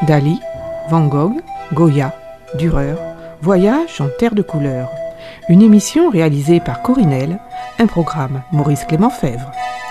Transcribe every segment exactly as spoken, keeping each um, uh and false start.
Dali, Van Gogh, Goya, Dürer, Voyage en terre de couleurs. Une émission réalisée par Corinel, un programme Maurice Clément Fèvre.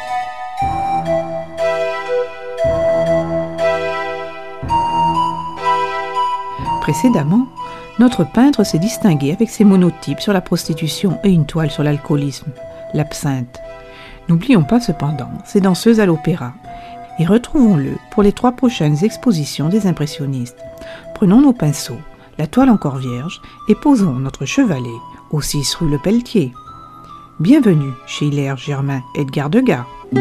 Précédemment, notre peintre s'est distingué avec ses monotypes sur la prostitution et une toile sur l'alcoolisme, l'absinthe. N'oublions pas cependant ces danseuses à l'opéra et retrouvons-le pour les trois prochaines expositions des impressionnistes. Prenons nos pinceaux, la toile encore vierge et posons notre chevalet au six rue Le Pelletier. Bienvenue chez Hilaire Germain Edgar Degas.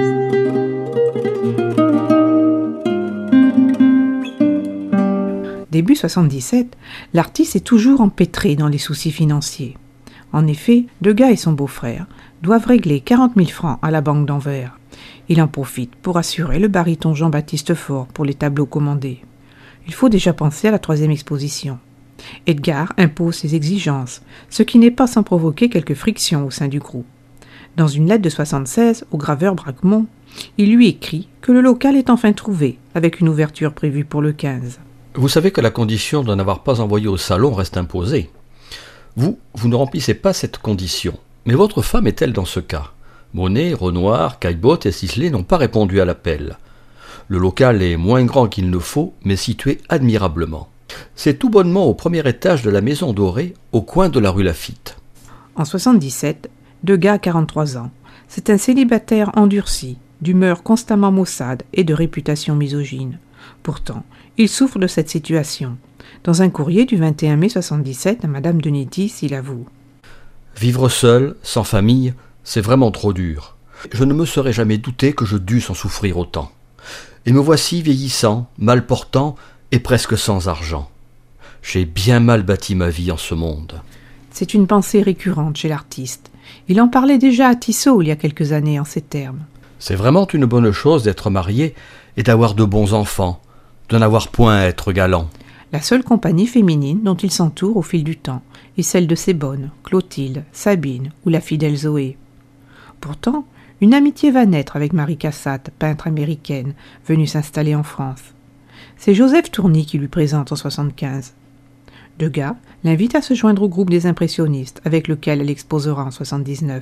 Début soixante-dix-sept, l'artiste est toujours empêtré dans les soucis financiers. En effet, Degas et son beau-frère doivent régler quarante mille francs à la banque d'Anvers. Il en profite pour assurer le baryton Jean-Baptiste Faure pour les tableaux commandés. Il faut déjà penser à la troisième exposition. Edgar impose ses exigences, ce qui n'est pas sans provoquer quelques frictions au sein du groupe. Dans une lettre de soixante-seize au graveur Bracquemont, il lui écrit que le local est enfin trouvé, avec une ouverture prévue pour le quinze. Vous savez que la condition de n'avoir pas envoyé au salon reste imposée. Vous, vous ne remplissez pas cette condition. Mais votre femme est-elle dans ce cas ? Monet, Renoir, Caillebotte et Sisley n'ont pas répondu à l'appel. Le local est moins grand qu'il ne faut, mais situé admirablement. C'est tout bonnement au premier étage de la Maison Dorée, au coin de la rue Laffitte. En soixante-dix-sept, Degas a quarante-trois ans. C'est un célibataire endurci, d'humeur constamment maussade et de réputation misogyne. Pourtant, il souffre de cette situation. Dans un courrier du vingt et un mai soixante-dix-sept à Madame de Nittis, il avoue « Vivre seul, sans famille, c'est vraiment trop dur. Je ne me serais jamais douté que je dusse en souffrir autant. Et me voici vieillissant, mal portant et presque sans argent. J'ai bien mal bâti ma vie en ce monde. » C'est une pensée récurrente chez l'artiste. Il en parlait déjà à Tissot il y a quelques années en ces termes. C'est vraiment une bonne chose d'être marié et d'avoir de bons enfants, de n'avoir point à être galant. La seule compagnie féminine dont il s'entoure au fil du temps est celle de ses bonnes, Clotilde, Sabine ou la fidèle Zoé. Pourtant, une amitié va naître avec Marie Cassatt, peintre américaine, venue s'installer en France. C'est Joseph Tourny qui lui présente en soixante-quinze. Degas l'invite à se joindre au groupe des impressionnistes avec lequel elle exposera en soixante-dix-neuf.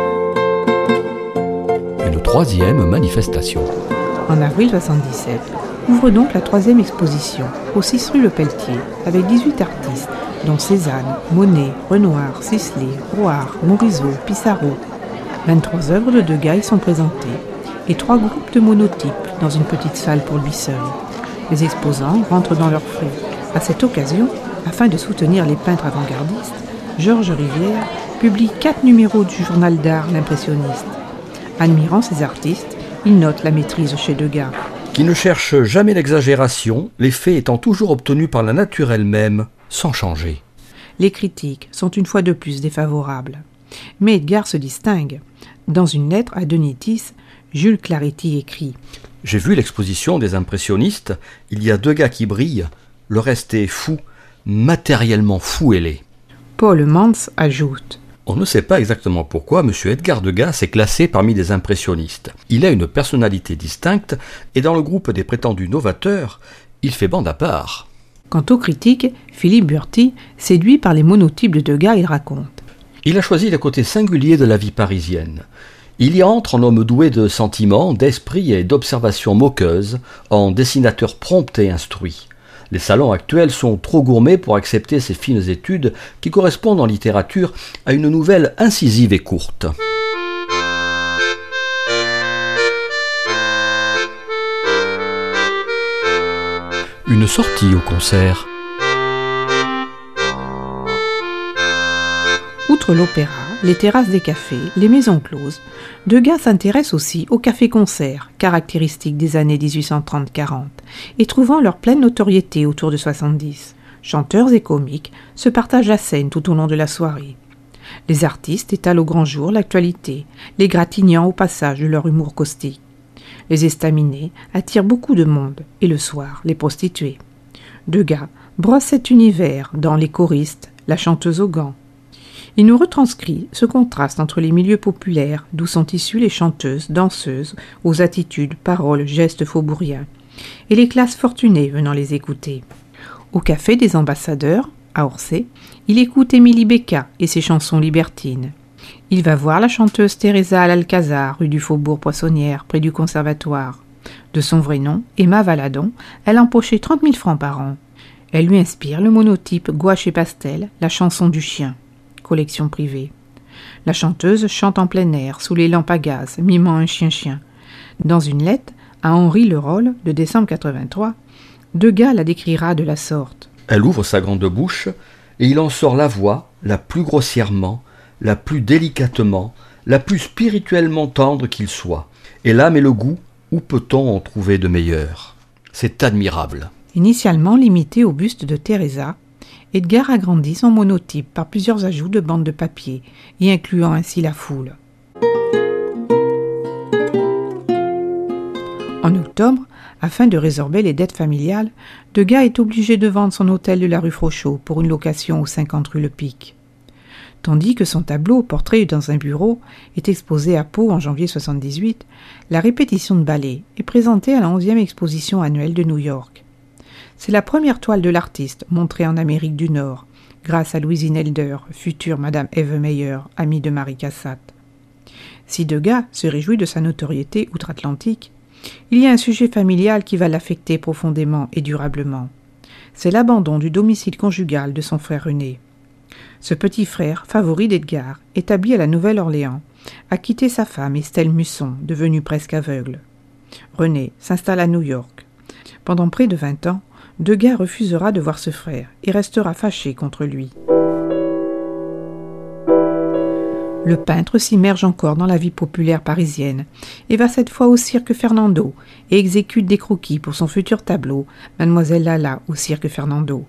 Une troisième manifestation. En avril soixante-dix-sept, ouvre donc la troisième exposition, au six rue Le Pelletier, avec dix-huit artistes, dont Cézanne, Monet, Renoir, Sisley, Roard, Morisot, Pissarro. vingt-trois œuvres de Degas y sont présentées, et trois groupes de monotypes dans une petite salle pour lui seul. Les exposants rentrent dans leurs frais. À cette occasion, afin de soutenir les peintres avant-gardistes, Georges Rivière publie quatre numéros du journal d'art L'Impressionniste. Admirant ces artistes, il note la maîtrise chez Degas. Qui ne cherche jamais l'exagération, les faits étant toujours obtenus par la nature elle-même, sans changer. Les critiques sont une fois de plus défavorables. Mais Edgar se distingue. Dans une lettre à de Nittis, Jules Claretie écrit « J'ai vu l'exposition des impressionnistes, il y a deux gars qui brillent, le reste est fou, matériellement fou et laid. » Paul Mans ajoute « On ne sait pas exactement pourquoi M. Edgar Degas s'est classé parmi les impressionnistes. Il a une personnalité distincte et dans le groupe des prétendus novateurs, il fait bande à part. » Quant aux critiques, Philippe Burti, séduit par les monotypes de Degas, il raconte « Il a choisi les côtés singuliers de la vie parisienne. Il y entre en homme doué de sentiments, d'esprit et d'observation moqueuse, en dessinateur prompt et instruit. Les salons actuels sont trop gourmets pour accepter ces fines études qui correspondent en littérature à une nouvelle incisive et courte. » Une sortie au concert. Outre l'opéra, les terrasses des cafés, les maisons closes, Degas s'intéresse aussi aux cafés-concerts, caractéristiques des années dix-huit cent trente quarante, et trouvant leur pleine notoriété autour de soixante-dix. Chanteurs et comiques se partagent la scène tout au long de la soirée. Les artistes étalent au grand jour l'actualité, les gratignant au passage de leur humour caustique. Les estaminets attirent beaucoup de monde, et le soir, les prostituées. Degas brosse cet univers dans Les choristes, La chanteuse aux gants. Il nous retranscrit ce contraste entre les milieux populaires, d'où sont issues les chanteuses, danseuses, aux attitudes, paroles, gestes faubouriens, et les classes fortunées venant les écouter. Au Café des Ambassadeurs, à Orsay, il écoute Émilie Bécquat et ses chansons libertines. Il va voir la chanteuse Teresa à l'Alcazar, rue du Faubourg Poissonnière, près du Conservatoire. De son vrai nom, Emma Valadon, elle empochait trente mille francs par an. Elle lui inspire le monotype Gouache et Pastel, la chanson du chien, collection privée. La chanteuse chante en plein air, sous les lampes à gaz, mimant un chien-chien. Dans une lettre à Henri Lerolle, de décembre quatre-vingt-trois, Degas la décrira de la sorte. Elle ouvre sa grande bouche, et il en sort la voix, la plus grossièrement, la plus délicatement, la plus spirituellement tendre qu'il soit. Et l'âme et le goût, où peut-on en trouver de meilleur? C'est admirable. Initialement limité au buste de Teresa, Edgar agrandit son monotype par plusieurs ajouts de bandes de papier, y incluant ainsi la foule. En octobre, afin de résorber les dettes familiales, Degas est obligé de vendre son hôtel de la rue Frochot pour une location aux cinquante rue Le Pic. Tandis que son tableau, portrait dans un bureau, est exposé à Pau en janvier soixante-dix-huit, la répétition de ballet est présentée à la onzième exposition annuelle de New York. C'est la première toile de l'artiste montrée en Amérique du Nord, grâce à Louisine Elder, future Madame Eve Meyer, amie de Marie Cassatt. Si Degas se réjouit de sa notoriété outre-Atlantique, il y a un sujet familial qui va l'affecter profondément et durablement. C'est l'abandon du domicile conjugal de son frère aîné. Ce petit frère, favori d'Edgar, établi à la Nouvelle-Orléans, a quitté sa femme Estelle Musson, devenue presque aveugle. René s'installe à New York. Pendant près de vingt ans, Degas refusera de voir ce frère et restera fâché contre lui. Le peintre s'immerge encore dans la vie populaire parisienne et va cette fois au cirque Fernando et exécute des croquis pour son futur tableau, Mademoiselle Lala au cirque Fernando.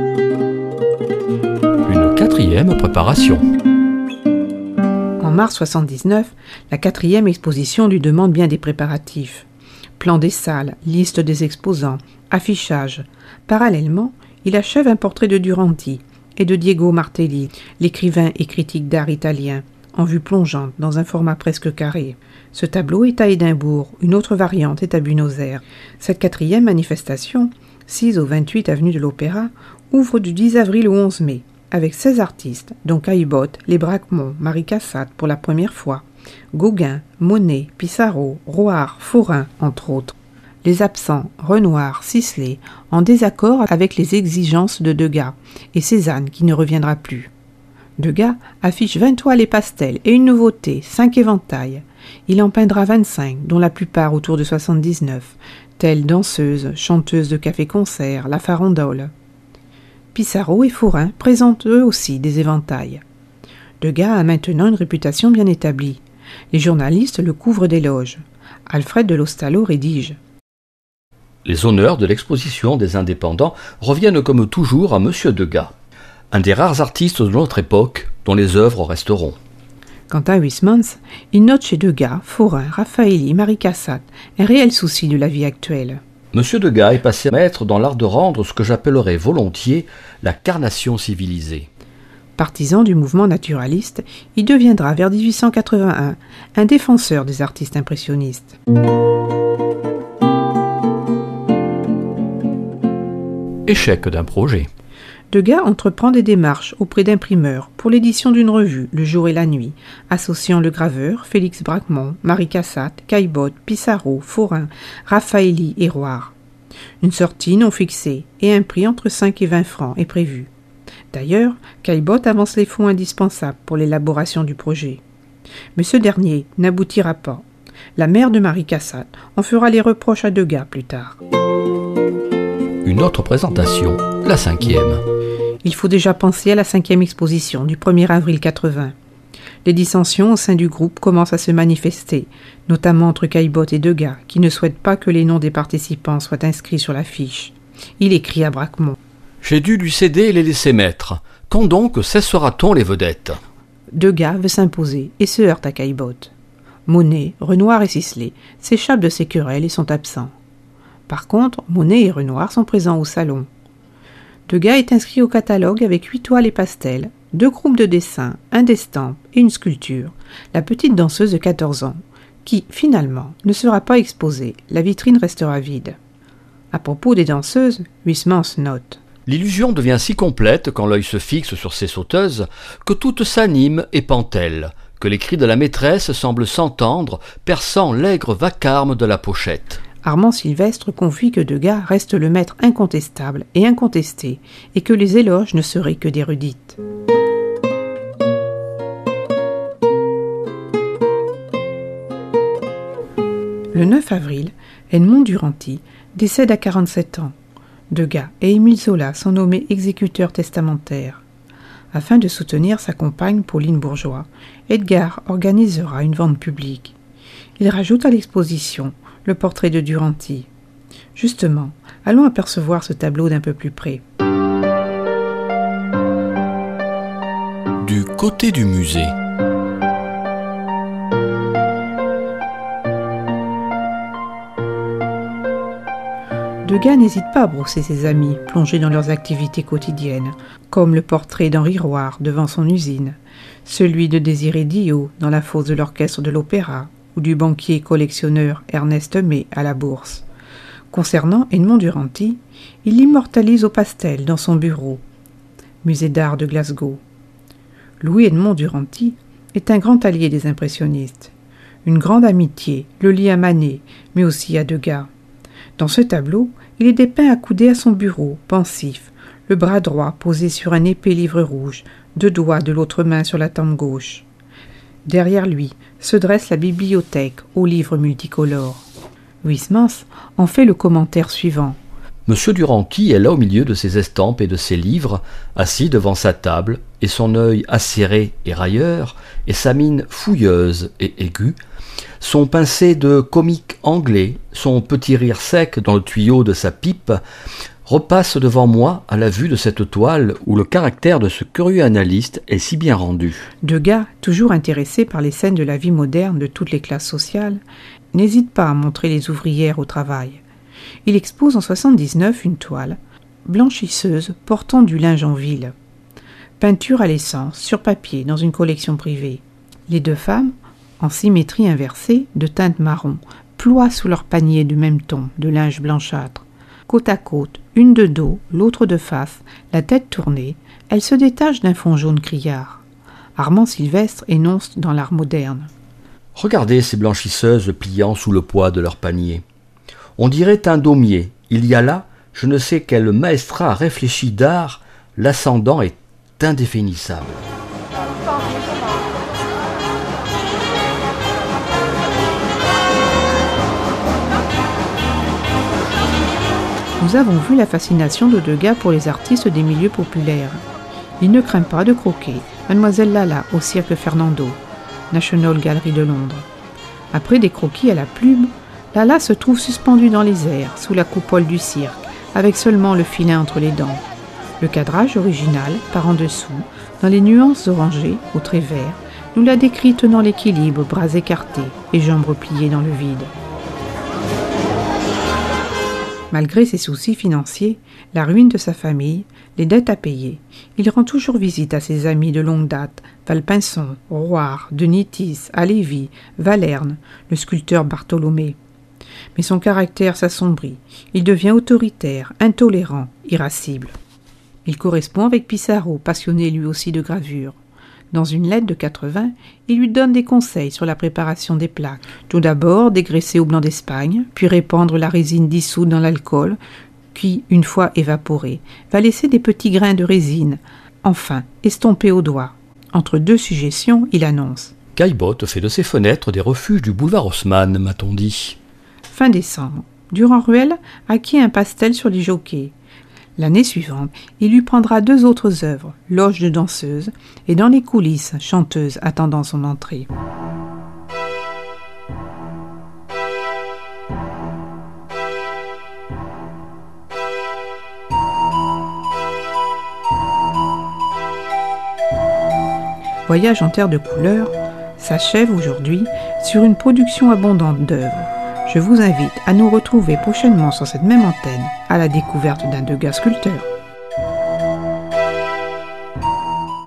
Une quatrième préparation. En mars soixante-dix-neuf, la quatrième exposition lui demande bien des préparatifs. Plan des salles, liste des exposants, affichage. Parallèlement, il achève un portrait de Duranty et de Diego Martelli, l'écrivain et critique d'art italien, en vue plongeante dans un format presque carré. Ce tableau est à Édimbourg, une autre variante est à Buenos Aires. Cette quatrième manifestation, six au vingt-huit avenue de l'Opéra, ouvre du dix avril au onze mai, avec seize artistes, dont Caillebotte, Les Braquemont, Marie Cassatt pour la première fois, Gauguin, Monet, Pissarro, Roard, Forain, entre autres. Les absents, Renoir, Sisley, en désaccord avec les exigences de Degas, et Cézanne qui ne reviendra plus. Degas affiche vingt toiles et pastels et une nouveauté, cinq éventails. Il en peindra vingt-cinq, dont la plupart autour de soixante-dix-neuf, telles Danseuse, Chanteuse de café-concert, La Farandole. Pissarro et Forain présentent eux aussi des éventails. Degas a maintenant une réputation bien établie. Les journalistes le couvrent d'éloges. Alfred de Lostallo rédige. Les honneurs de l'exposition des indépendants reviennent comme toujours à Monsieur Degas, un des rares artistes de notre époque dont les œuvres resteront. Quant à Huysmans, il note chez Degas, Forain, Raffaelli, Marie Cassatt un réel souci de la vie actuelle. Monsieur Degas est passé maître dans l'art de rendre ce que j'appellerais volontiers la carnation civilisée. Partisan du mouvement naturaliste, il deviendra vers dix-huit cent quatre-vingt-un un défenseur des artistes impressionnistes. Échec d'un projet. Degas entreprend des démarches auprès d'imprimeurs pour l'édition d'une revue, Le Jour et la Nuit, associant le graveur Félix Braquemont, Marie Cassatt, Caillebotte, Pissarro, Forain, Raffaelli et Roard. Une sortie non fixée et un prix entre cinq et vingt francs est prévu. D'ailleurs, Caillebotte avance les fonds indispensables pour l'élaboration du projet. Mais ce dernier n'aboutira pas. La mère de Marie Cassatt en fera les reproches à Degas plus tard. Une autre présentation, la cinquième. Il faut déjà penser à la cinquième exposition du premier avril quatre-vingts. Les dissensions au sein du groupe commencent à se manifester, notamment entre Caillebotte et Degas, qui ne souhaitent pas que les noms des participants soient inscrits sur l'affiche. Il écrit à Braquemont. « J'ai dû lui céder et les laisser mettre. Quand donc cessera-t-on les vedettes ?» Degas veut s'imposer et se heurte à Caillebotte. Monet, Renoir et Sisley s'échappent de ces querelles et sont absents. Par contre, Monet et Renoir sont présents au salon. Degas est inscrit au catalogue avec huit toiles et pastels, deux groupes de dessins, un d'estampes et une sculpture, la petite danseuse de quatorze ans, qui, finalement, ne sera pas exposée, la vitrine restera vide. À propos des danseuses, Huysmans note: l'illusion devient si complète quand l'œil se fixe sur ces sauteuses que toutes s'animent et pentellent, que les cris de la maîtresse semblent s'entendre, perçant l'aigre vacarme de la pochette. Armand Sylvestre confie que Degas reste le maître incontestable et incontesté, et que les éloges ne seraient que des redites. Le neuf avril, Edmond Duranty décède à quarante-sept ans. Degas et Émile Zola sont nommés exécuteurs testamentaires. Afin de soutenir sa compagne Pauline Bourgeois, Edgar organisera une vente publique. Il rajoute à l'exposition le portrait de Duranty. Justement, allons apercevoir ce tableau d'un peu plus près. Du côté du musée. Degas n'hésite pas à brosser ses amis, plongés dans leurs activités quotidiennes, comme le portrait d'Henri Roire devant son usine, celui de Désiré Dillot dans la fosse de l'orchestre de l'Opéra, ou du banquier collectionneur Ernest May à la Bourse. Concernant Edmond Duranty, il l'immortalise au pastel dans son bureau, musée d'art de Glasgow. Louis-Edmond Duranty est un grand allié des impressionnistes. Une grande amitié le lie à Manet, mais aussi à Degas. Dans ce tableau, il est dépeint accoudé à son bureau, pensif, le bras droit posé sur un épais livre rouge, deux doigts de l'autre main sur la tempe gauche. Derrière lui se dresse la bibliothèque aux livres multicolores. Huysmans en fait le commentaire suivant. Monsieur Duranty est là au milieu de ses estampes et de ses livres, assis devant sa table, et son œil acéré et railleur, et sa mine fouilleuse et aiguë, son pincé de comique anglais, son petit rire sec dans le tuyau de sa pipe, repasse devant moi à la vue de cette toile où le caractère de ce curieux analyste est si bien rendu. Degas, toujours intéressé par les scènes de la vie moderne de toutes les classes sociales, n'hésite pas à montrer les ouvrières au travail. Il expose en soixante-dix-neuf une toile, blanchisseuse portant du linge en ville. Peinture à l'essence, sur papier, dans une collection privée. Les deux femmes, en symétrie inversée, de teinte marron, ploient sous leur panier du même ton, de linge blanchâtre. Côte à côte, une de dos, l'autre de face, la tête tournée, elles se détachent d'un fond jaune criard. Armand Sylvestre énonce dans l'art moderne. Regardez ces blanchisseuses pliant sous le poids de leur panier. On dirait un daumier. Il y a là, je ne sais quel maestrat réfléchi d'art, l'ascendant est indéfinissable. Nous avons vu la fascination de Degas pour les artistes des milieux populaires. Il ne craint pas de croquer Mademoiselle Lala au cirque Fernando, National Gallery de Londres. Après des croquis à la plume, Lala se trouve suspendue dans les airs, sous la coupole du cirque, avec seulement le filet entre les dents. Le cadrage original, par en dessous, dans les nuances orangées, au trait vert, nous la décrit tenant l'équilibre, bras écartés et jambes repliées dans le vide. Malgré ses soucis financiers, la ruine de sa famille, les dettes à payer, il rend toujours visite à ses amis de longue date, Valpinson, Roire, de Nittis, Halévy, Valerne, le sculpteur Bartholomé. Mais son caractère s'assombrit, il devient autoritaire, intolérant, irascible. Il correspond avec Pissarro, passionné lui aussi de gravure. Dans une lettre de quatre-vingts, il lui donne des conseils sur la préparation des plaques. Tout d'abord, dégraisser au blanc d'Espagne, puis répandre la résine dissoute dans l'alcool, qui, une fois évaporée, va laisser des petits grains de résine. Enfin, estomper au doigt. Entre deux suggestions, il annonce. Caillebotte fait de ses fenêtres des refuges du boulevard Haussmann, m'a-t-on dit. Fin décembre, Durand-Ruel acquiert un pastel sur les jockeys. L'année suivante, il lui prendra deux autres œuvres, Loge de danseuse et Dans les coulisses, chanteuse attendant son entrée. Voyage en terre de couleurs s'achève aujourd'hui sur une production abondante d'œuvres. Je vous invite à nous retrouver prochainement sur cette même antenne à la découverte d'un Degas sculpteur.